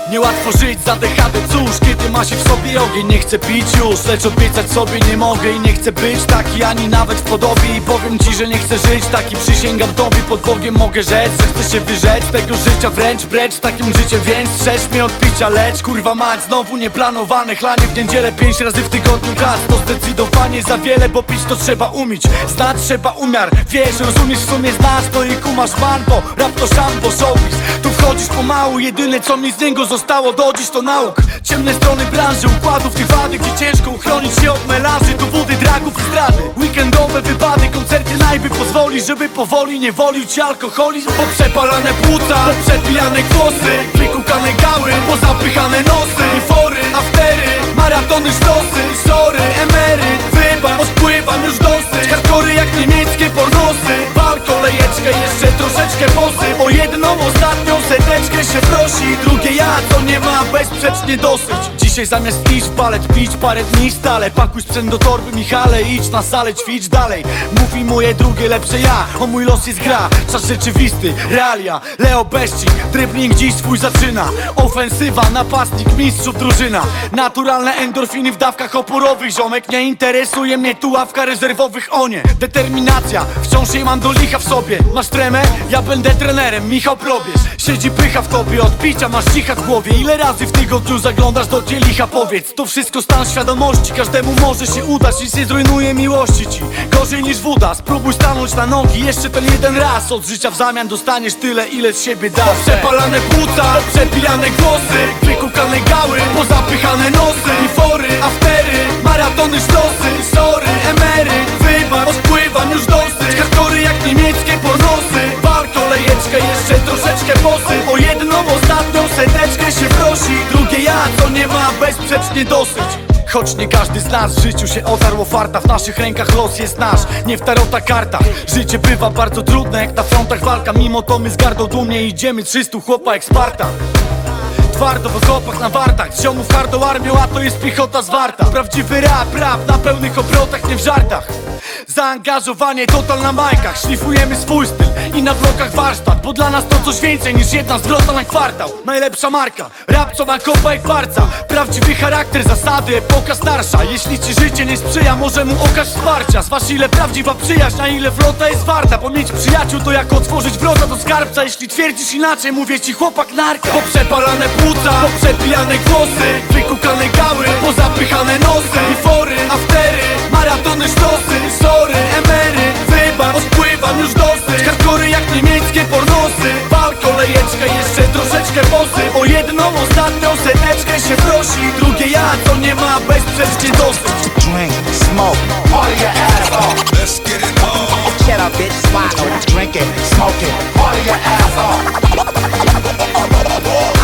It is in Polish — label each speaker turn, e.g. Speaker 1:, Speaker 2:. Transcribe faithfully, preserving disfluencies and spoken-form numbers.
Speaker 1: Niełatwo żyć za dekadę, cóż, kiedy ma się w sobie ogień. Nie chcę pić już, lecz obiecać sobie nie mogę. I nie chcę być taki, ani nawet w podobie. I powiem ci, że nie chcę żyć taki, przysięgam tobie. Pod Bogiem mogę rzec, że chcę się wyrzec tego życia wręcz, precz takim życiem. Więc strzeż mnie od picia, lecz kurwa mać, znowu nieplanowane chlanie w niedzielę pięć razy w tygodniu gaz. To zdecydowanie za wiele, bo pić to trzeba umieć. Znać trzeba umiar, wiesz, rozumiesz, w sumie znasz to i kumasz pan, bo rap to szambo, showbiz. Tu wchodzisz pomału, jedyne co mi z niego zostało do dziś to nauk. Ciemne strony branży, układów tych wady, gdzie ciężko uchronić się od melarzy, dowody, dragów i zdrady. Weekendowe wypady, koncerty najby pozwoli, żeby powoli nie wolił ci alkoholizm. Poprzepalane płuca, poprzepijane głosy, wykukane gały, pozapychane nosy. I fory, aftery, maratony, sztosy. Sorry, emeryt, wybacz, odpływam już dosyć. Hardkory jak niemieckie pornosy. Wal, kolejeczkę, jeszcze troszeczkę posy. O jedną ostatnią seteczkę się prosi. Drugie ja, to nie ma bezsprzecznie dosyć. Dzisiaj zamiast iść w balet, pić parę dni stale. Pakuj sprzęt do torby, Michale, idź na salę, ćwicz dalej. Mówi moje drugie lepsze ja, o mój los jest gra. Czas rzeczywisty, realia, Leo Beszcik. Dribbling dziś swój zaczyna. Ofensywa, napastnik, mistrzów drużyna. Naturalne endorfiny w dawkach oporowych. Ziomek, nie interesuje mnie tu ławka rezerwowych, o nie. Determinacja, wciąż jej mam do licha w sobie. Masz tremę? Ja będę trenerem, Michał Probierz. Siedzi pycha w tobie, od picia masz cicha w głowie. Ile razy w tygodniu zaglądasz do kielicha, powiedz. To wszystko stan świadomości, każdemu może się udać. Nic nie zrujnuje miłości ci, gorzej niż woda. Spróbuj stanąć na nogi, jeszcze ten jeden raz. Od życia w zamian dostaniesz tyle, ile z siebie dasz. Przepalane płuca, przepijane głosy, wykukane gały, pozapychane nosy. I fory, aftery, maratony, sztosy. Sorry, emeryt, wybacz, odpływam już dosyć. Hardkory jak niemieckie pornosy. Wal, kolejeczkę, jeszcze troszeczkę posy. O jedną ostatnią seteczkę się prosi. Drugie ja, to nie ma bezsprzecznie dosyć. Choć nie każdy z nas w życiu się otarł o farta. W naszych rękach los jest nasz, nie w tarota kartach. Życie bywa bardzo trudne, jak na frontach walka. Mimo to my z gardą dumnie idziemy, trzystu chłopa jak Sparta. Twardo w okopach na wartach, z ziomów hardą armią, a to jest piechota zwarta. Prawdziwy rap, rap na pełnych obrotach, nie w żartach. Zaangażowanie total na majkach, szlifujemy swój styl i na blokach warsztat. Bo dla nas to coś więcej niż jedna zwrota na kwartał. Najlepsza marka, rap co ma kopa jak parca. Prawdziwy charakter, zasady, epoka starsza. Jeśli ci życie nie sprzyja, może mu okaż wsparcia. Zważ ile prawdziwa przyjaźń, a ile wrota jest warta. Bo mieć przyjaciół to jak otworzyć wrota do skarbca. Jeśli twierdzisz inaczej, mówię ci chłopak narka. Poprzepalane płuca, poprzepijane głosy, wykukane gały, pozapychane nosy. I fory, aftery, maratony, sztosy. Sorry, emeryt, wybacz, odpływam już dosyć. Hardkory jak niemieckie pornosy. Wal, kolejeczkę, jeszcze troszeczkę posy. O jedną ostatnią seteczkę się prosi. Drugie ja, to nie ma bezsprzecznie dosyć.
Speaker 2: Drink, smoke, party your ass off.
Speaker 3: Let's get it on.
Speaker 2: Shut up, bitch, swallow. Drinking, smoking, party your ass off.